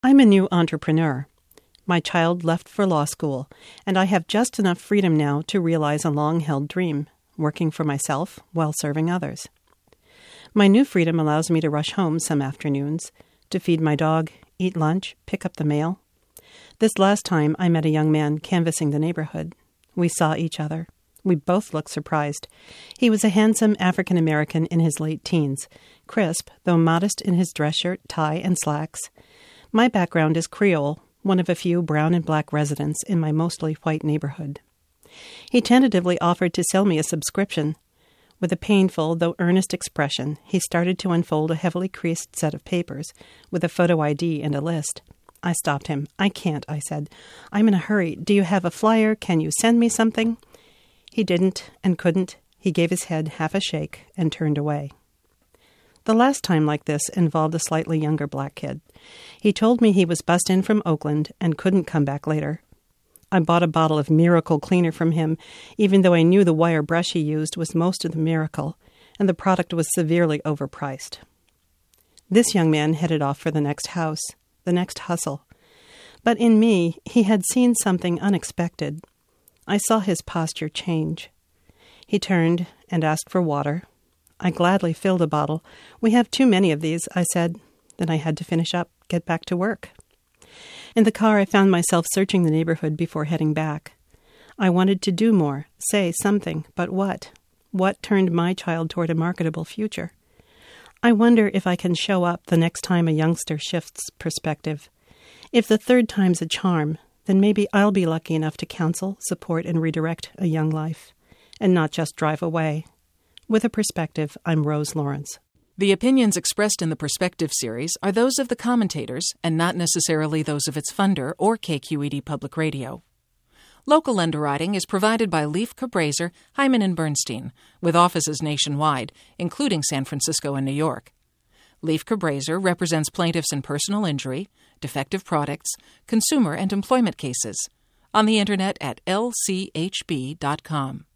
I'm a new entrepreneur. My child left for law school, and I have just enough freedom now to realize a long-held dream, working for myself while serving others. My new freedom allows me to rush home some afternoons, to feed my dog, eat lunch, pick up the mail. This last time I met a young man canvassing the neighborhood. We saw each other. We both looked surprised. He was a handsome African-American in his late teens, crisp, though modest in his dress shirt, tie, and slacks. My background is Creole, one of a few brown and black residents in my mostly white neighborhood. He tentatively offered to sell me a subscription. With a painful, though earnest expression, he started to unfold a heavily creased set of papers, with a photo ID and a list. I stopped him. "I can't," I said. "I'm in a hurry. Do you have a flyer? Can you send me something?" He didn't and couldn't. He gave his head half a shake and turned away. The last time like this involved a slightly younger black kid. He told me he was bussed in from Oakland and couldn't come back later. I bought a bottle of Miracle Cleaner from him, even though I knew the wire brush he used was most of the miracle, and the product was severely overpriced. This young man headed off for the next house, the next hustle. But in me, he had seen something unexpected. I saw his posture change. He turned and asked for water. I gladly filled a bottle. "We have too many of these," I said. Then I had to finish up, get back to work. In the car, I found myself searching the neighborhood before heading back. I wanted to do more, say something, but what? What turned my child toward a marketable future? I wonder if I can show up the next time a youngster shifts perspective. If the third time's a charm, then maybe I'll be lucky enough to counsel, support, and redirect a young life, and not just drive away. With a Perspective, I'm Rose Lawrence. The opinions expressed in the Perspective series are those of the commentators and not necessarily those of its funder or KQED Public Radio. Local underwriting is provided by Leif Cabraser, Hyman & Bernstein, with offices nationwide, including San Francisco and New York. Leif Cabraser represents plaintiffs in personal injury, defective products, consumer and employment cases. On the Internet at lchb.com.